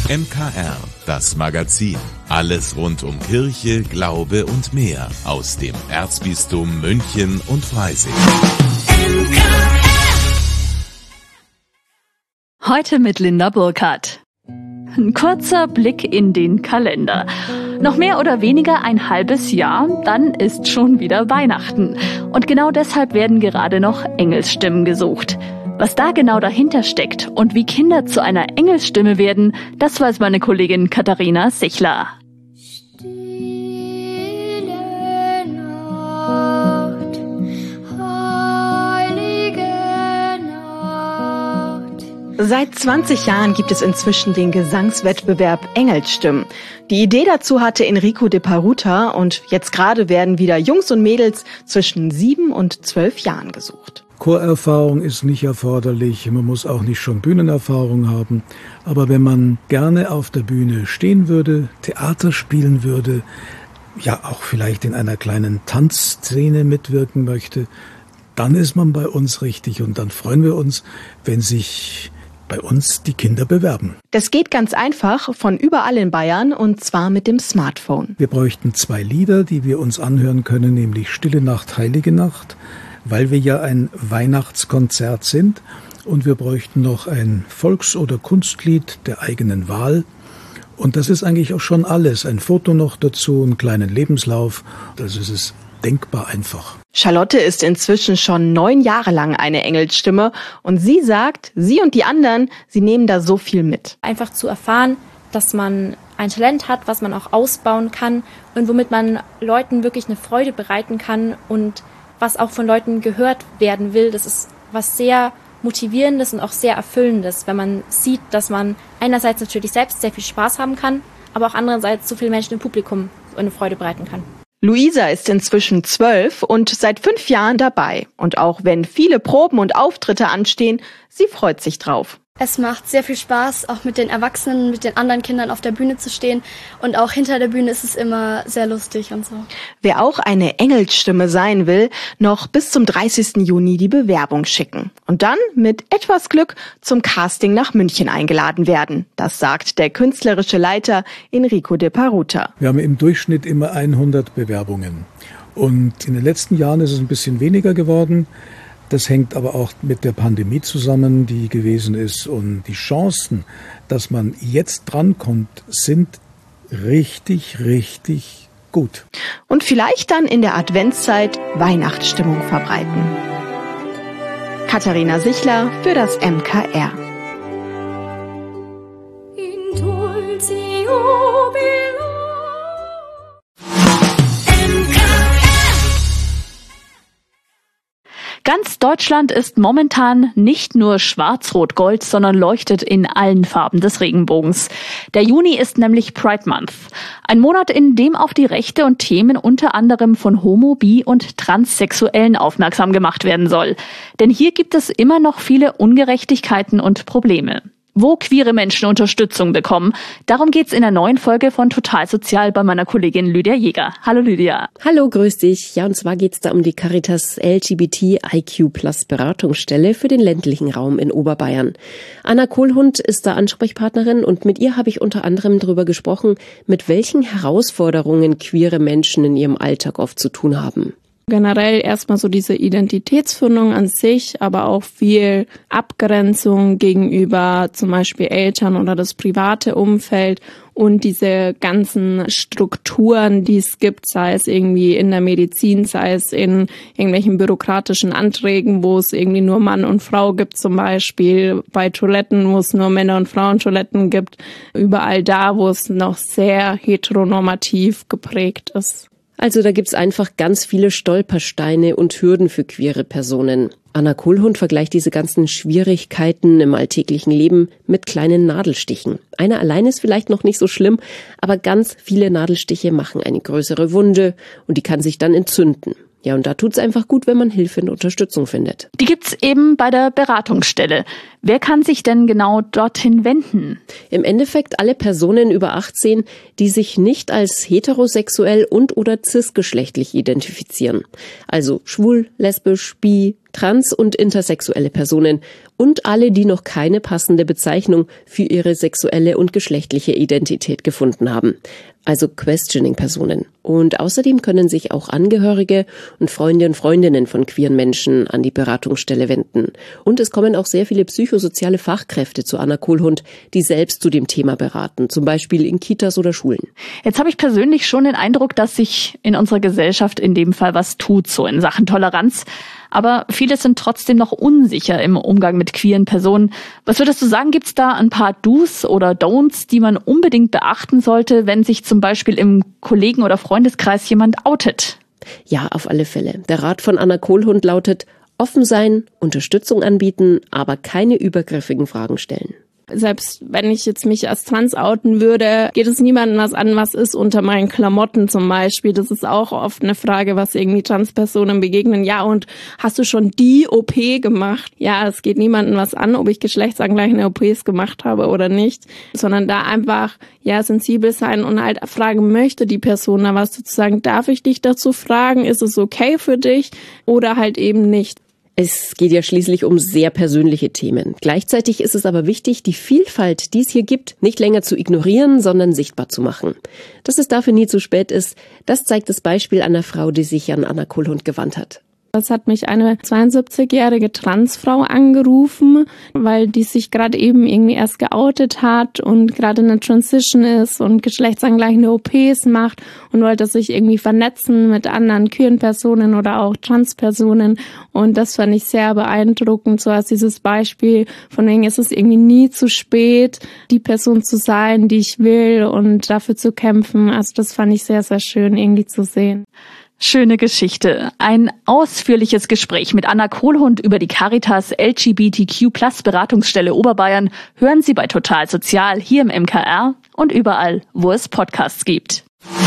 MKR, das Magazin. Alles rund um Kirche, Glaube und mehr aus dem Erzbistum München und Freising. Heute mit Linda Burkhardt. Ein kurzer Blick in den Kalender. Noch mehr oder weniger ein halbes Jahr, dann ist schon wieder Weihnachten. Und genau deshalb werden gerade noch Engelsstimmen gesucht. Was da genau dahinter steckt und wie Kinder zu einer Engelsstimme werden, das weiß meine Kollegin Katharina Sichler. Seit 20 Jahren gibt es inzwischen den Gesangswettbewerb Engelsstimmen. Die Idee dazu hatte Enrico de Paruta und jetzt gerade werden wieder Jungs und Mädels zwischen 7 und 12 Jahren gesucht. Chorerfahrung ist nicht erforderlich, man muss auch nicht schon Bühnenerfahrung haben. Aber wenn man gerne auf der Bühne stehen würde, Theater spielen würde, ja auch vielleicht in einer kleinen Tanzszene mitwirken möchte, dann ist man bei uns richtig und dann freuen wir uns, wenn sich bei uns die Kinder bewerben. Das geht ganz einfach von überall in Bayern und zwar mit dem Smartphone. Wir bräuchten 2 Lieder, die wir uns anhören können, nämlich Stille Nacht, Heilige Nacht, weil wir ja ein Weihnachtskonzert sind. Und wir bräuchten noch ein Volks- oder Kunstlied der eigenen Wahl. Und das ist eigentlich auch schon alles. Ein Foto noch dazu, einen kleinen Lebenslauf. Also es ist denkbar einfach. Charlotte ist inzwischen schon 9 Jahre lang eine Engelsstimme und sie sagt, sie und die anderen, sie nehmen da so viel mit. Einfach zu erfahren, dass man ein Talent hat, was man auch ausbauen kann und womit man Leuten wirklich eine Freude bereiten kann und was auch von Leuten gehört werden will. Das ist was sehr Motivierendes und auch sehr Erfüllendes, wenn man sieht, dass man einerseits natürlich selbst sehr viel Spaß haben kann, aber auch andererseits so viele Menschen im Publikum eine Freude bereiten kann. Luisa ist inzwischen 12 und seit 5 Jahren dabei. Und auch wenn viele Proben und Auftritte anstehen, sie freut sich drauf. Es macht sehr viel Spaß, auch mit den Erwachsenen, mit den anderen Kindern auf der Bühne zu stehen. Und auch hinter der Bühne ist es immer sehr lustig und so. Wer auch eine Engelsstimme sein will, noch bis zum 30. Juni die Bewerbung schicken. Und dann mit etwas Glück zum Casting nach München eingeladen werden. Das sagt der künstlerische Leiter Enrico de Paruta. Wir haben im Durchschnitt immer 100 Bewerbungen. Und in den letzten Jahren ist es ein bisschen weniger geworden. Das hängt aber auch mit der Pandemie zusammen, die gewesen ist. Und die Chancen, dass man jetzt drankommt, sind richtig, richtig gut. Und vielleicht dann in der Adventszeit Weihnachtsstimmung verbreiten. Katharina Sichler für das MKR. Ganz Deutschland ist momentan nicht nur schwarz-rot-gold, sondern leuchtet in allen Farben des Regenbogens. Der Juni ist nämlich Pride Month. Ein Monat, in dem auf die Rechte und Themen unter anderem von Homo-, Bi- und Transsexuellen aufmerksam gemacht werden soll. Denn hier gibt es immer noch viele Ungerechtigkeiten und Probleme. Wo queere Menschen Unterstützung bekommen. Darum geht's in der neuen Folge von Total Sozial bei meiner Kollegin Lydia Jäger. Hallo Lydia. Hallo, grüß dich. Ja, und zwar geht's da um die Caritas LGBTIQ+ Beratungsstelle für den ländlichen Raum in Oberbayern. Anna Kohlhund ist da Ansprechpartnerin und mit ihr habe ich unter anderem darüber gesprochen, mit welchen Herausforderungen queere Menschen in ihrem Alltag oft zu tun haben. Generell erstmal so diese Identitätsfindung an sich, aber auch viel Abgrenzung gegenüber zum Beispiel Eltern oder das private Umfeld und diese ganzen Strukturen, die es gibt, sei es irgendwie in der Medizin, sei es in irgendwelchen bürokratischen Anträgen, wo es irgendwie nur Mann und Frau gibt zum Beispiel, bei Toiletten, wo es nur Männer- und Frauentoiletten gibt, überall da, wo es noch sehr heteronormativ geprägt ist. Also da gibt's einfach ganz viele Stolpersteine und Hürden für queere Personen. Anna Kohlhund vergleicht diese ganzen Schwierigkeiten im alltäglichen Leben mit kleinen Nadelstichen. Einer allein ist vielleicht noch nicht so schlimm, aber ganz viele Nadelstiche machen eine größere Wunde und die kann sich dann entzünden. Ja, und da tut's einfach gut, wenn man Hilfe und Unterstützung findet. Die gibt's eben bei der Beratungsstelle. Wer kann sich denn genau dorthin wenden? Im Endeffekt alle Personen über 18, die sich nicht als heterosexuell und/oder cisgeschlechtlich identifizieren. Also schwul, lesbisch, bi, trans- und intersexuelle Personen und alle, die noch keine passende Bezeichnung für ihre sexuelle und geschlechtliche Identität gefunden haben. Also Questioning-Personen. Und außerdem können sich auch Angehörige und Freunde und Freundinnen von queeren Menschen an die Beratungsstelle wenden. Und es kommen auch sehr viele psychosoziale Fachkräfte zu Anna Kohlhund, die selbst zu dem Thema beraten, zum Beispiel in Kitas oder Schulen. Jetzt habe ich persönlich schon den Eindruck, dass sich in unserer Gesellschaft in dem Fall was tut, so in Sachen Toleranz. Aber viele sind trotzdem noch unsicher im Umgang mit queeren Personen. Was würdest du sagen, gibt's da ein paar Do's oder Don'ts, die man unbedingt beachten sollte, wenn sich zum Beispiel im Kollegen- oder Freundeskreis jemand outet? Ja, auf alle Fälle. Der Rat von Anna Kohlhund lautet: offen sein, Unterstützung anbieten, aber keine übergriffigen Fragen stellen. Selbst wenn ich jetzt mich als trans outen würde, geht es niemandem was an, was ist unter meinen Klamotten zum Beispiel. Das ist auch oft eine Frage, was irgendwie Transpersonen begegnen. Ja, und hast du schon die OP gemacht? Ja, es geht niemandem was an, ob ich geschlechtsangleichende OPs gemacht habe oder nicht, sondern da einfach sensibel sein und halt fragen, möchte die Person da was dazu sagen? Darf ich dich dazu fragen? Ist es okay für dich? Oder halt eben nicht. Es geht ja schließlich um sehr persönliche Themen. Gleichzeitig ist es aber wichtig, die Vielfalt, die es hier gibt, nicht länger zu ignorieren, sondern sichtbar zu machen. Dass es dafür nie zu spät ist, das zeigt das Beispiel einer Frau, die sich an Anna Kohlhund gewandt hat. Das hat mich eine 72-jährige Transfrau angerufen, weil die sich gerade eben irgendwie erst geoutet hat und gerade in der Transition ist und geschlechtsangleichende OPs macht und wollte sich irgendwie vernetzen mit anderen queeren Personen oder auch Transpersonen. Und das fand ich sehr beeindruckend, so als dieses Beispiel von wegen, es ist irgendwie nie zu spät, die Person zu sein, die ich will und dafür zu kämpfen. Also das fand ich sehr, sehr schön irgendwie zu sehen. Schöne Geschichte. Ein ausführliches Gespräch mit Anna Kohlhund über die Caritas LGBTQ+ Beratungsstelle Oberbayern hören Sie bei Total Sozial hier im MKR und überall, wo es Podcasts gibt.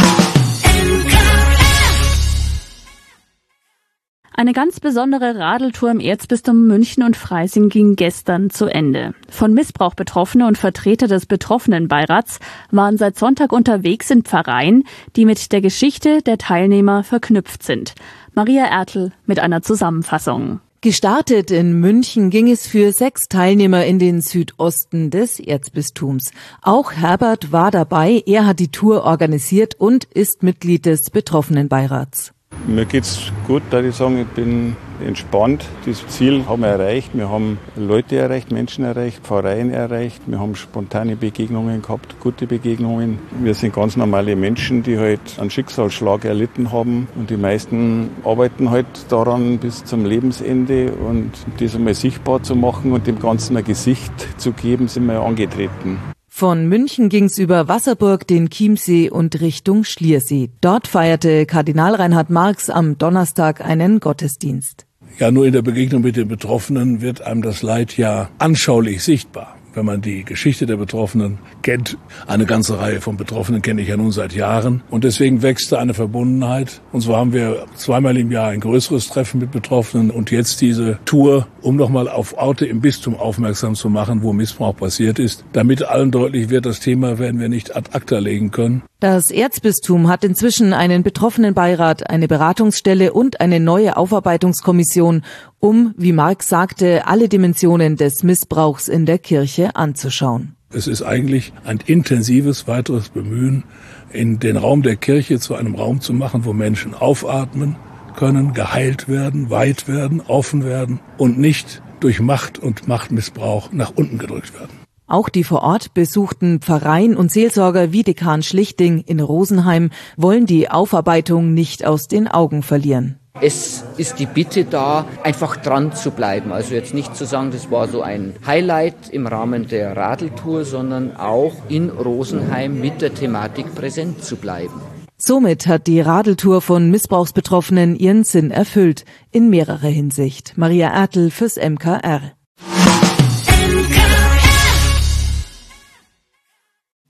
Eine ganz besondere Radeltour im Erzbistum München und Freising ging gestern zu Ende. Von Missbrauch Betroffene und Vertreter des Betroffenenbeirats waren seit Sonntag unterwegs in Pfarreien, die mit der Geschichte der Teilnehmer verknüpft sind. Maria Ertl mit einer Zusammenfassung. Gestartet in München ging es für 6 Teilnehmer in den Südosten des Erzbistums. Auch Herbert war dabei, er hat die Tour organisiert und ist Mitglied des Betroffenenbeirats. Mir geht's gut, da ich sagen, ich bin entspannt. Das Ziel haben wir erreicht. Wir haben Leute erreicht, Menschen erreicht, Pfarreien erreicht. Wir haben spontane Begegnungen gehabt, gute Begegnungen. Wir sind ganz normale Menschen, die halt einen Schicksalsschlag erlitten haben. Und die meisten arbeiten halt daran bis zum Lebensende. Und das einmal sichtbar zu machen und dem Ganzen ein Gesicht zu geben, sind wir angetreten. Von München ging's über Wasserburg, den Chiemsee und Richtung Schliersee. Dort feierte Kardinal Reinhard Marx am Donnerstag einen Gottesdienst. Ja, nur in der Begegnung mit den Betroffenen wird einem das Leid ja anschaulich sichtbar. Wenn man die Geschichte der Betroffenen kennt, eine ganze Reihe von Betroffenen kenne ich ja nun seit Jahren. Und deswegen wächst da eine Verbundenheit. Und so haben wir 2-mal im Jahr ein größeres Treffen mit Betroffenen und jetzt diese Tour, um nochmal auf Orte im Bistum aufmerksam zu machen, wo Missbrauch passiert ist. Damit allen deutlich wird, das Thema werden wir nicht ad acta legen können. Das Erzbistum hat inzwischen einen Betroffenenbeirat, eine Beratungsstelle und eine neue Aufarbeitungskommission, um, wie Marx sagte, alle Dimensionen des Missbrauchs in der Kirche anzuschauen. Es ist eigentlich ein intensives weiteres Bemühen, in den Raum der Kirche zu einem Raum zu machen, wo Menschen aufatmen können, geheilt werden, weit werden, offen werden und nicht durch Macht und Machtmissbrauch nach unten gedrückt werden. Auch die vor Ort besuchten Pfarreien und Seelsorger wie Dekan Schlichting in Rosenheim wollen die Aufarbeitung nicht aus den Augen verlieren. Es ist die Bitte da, einfach dran zu bleiben. Also jetzt nicht zu sagen, das war so ein Highlight im Rahmen der Radeltour, sondern auch in Rosenheim mit der Thematik präsent zu bleiben. Somit hat die Radeltour von Missbrauchsbetroffenen ihren Sinn erfüllt, in mehrerer Hinsicht. Maria Ertl fürs MKR.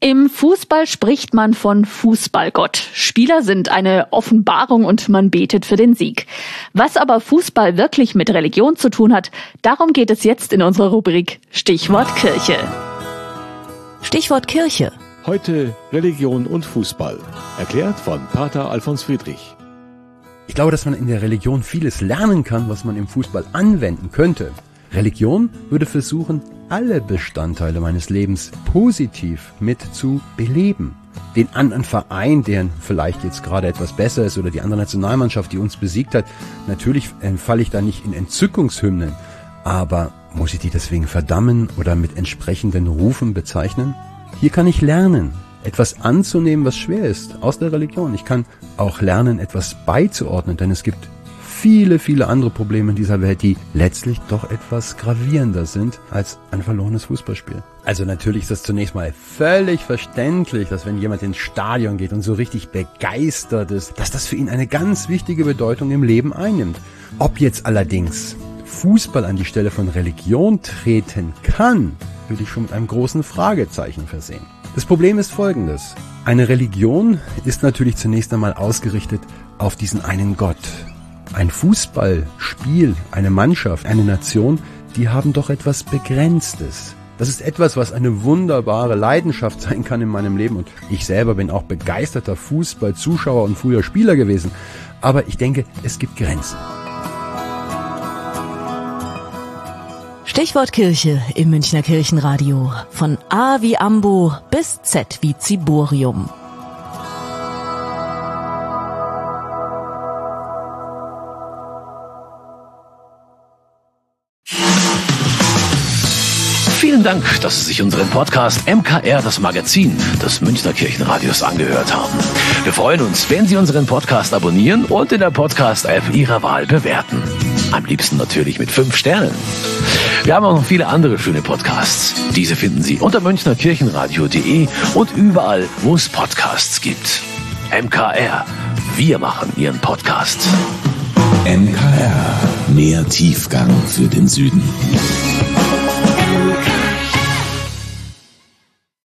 Im Fußball spricht man von Fußballgott. Spieler sind eine Offenbarung und man betet für den Sieg. Was aber Fußball wirklich mit Religion zu tun hat, darum geht es jetzt in unserer Rubrik Stichwort Kirche. Stichwort Kirche. Heute Religion und Fußball. Erklärt von Pater Alfons Friedrich. Ich glaube, dass man in der Religion vieles lernen kann, was man im Fußball anwenden könnte. Religion würde versuchen, alle Bestandteile meines Lebens positiv mit zu beleben. Den anderen Verein, der vielleicht jetzt gerade etwas besser ist, oder die andere Nationalmannschaft, die uns besiegt hat, natürlich falle ich da nicht in Entzückungshymnen, aber muss ich die deswegen verdammen oder mit entsprechenden Rufen bezeichnen? Hier kann ich lernen, etwas anzunehmen, was schwer ist, aus der Religion. Ich kann auch lernen, etwas beizuordnen, denn es gibt viele, viele andere Probleme in dieser Welt, die letztlich doch etwas gravierender sind als ein verlorenes Fußballspiel. Also natürlich ist das zunächst mal völlig verständlich, dass wenn jemand ins Stadion geht und so richtig begeistert ist, dass das für ihn eine ganz wichtige Bedeutung im Leben einnimmt. Ob jetzt allerdings Fußball an die Stelle von Religion treten kann, würde ich schon mit einem großen Fragezeichen versehen. Das Problem ist folgendes. Eine Religion ist natürlich zunächst einmal ausgerichtet auf diesen einen Gott. Ein Fußballspiel, eine Mannschaft, eine Nation, die haben doch etwas Begrenztes. Das ist etwas, was eine wunderbare Leidenschaft sein kann in meinem Leben. Und ich selber bin auch begeisterter Fußballzuschauer und früher Spieler gewesen. Aber ich denke, es gibt Grenzen. Stichwort Kirche im Münchner Kirchenradio. Von A wie Ambo bis Z wie Ziborium. Vielen Dank, dass Sie sich unseren Podcast MKR, das Magazin des Münchner Kirchenradios, angehört haben. Wir freuen uns, wenn Sie unseren Podcast abonnieren und in der Podcast-App Ihrer Wahl bewerten. Am liebsten natürlich mit 5 Sternen. Wir haben auch noch viele andere schöne Podcasts. Diese finden Sie unter münchnerkirchenradio.de und überall, wo es Podcasts gibt. MKR, wir machen Ihren Podcast. MKR, mehr Tiefgang für den Süden.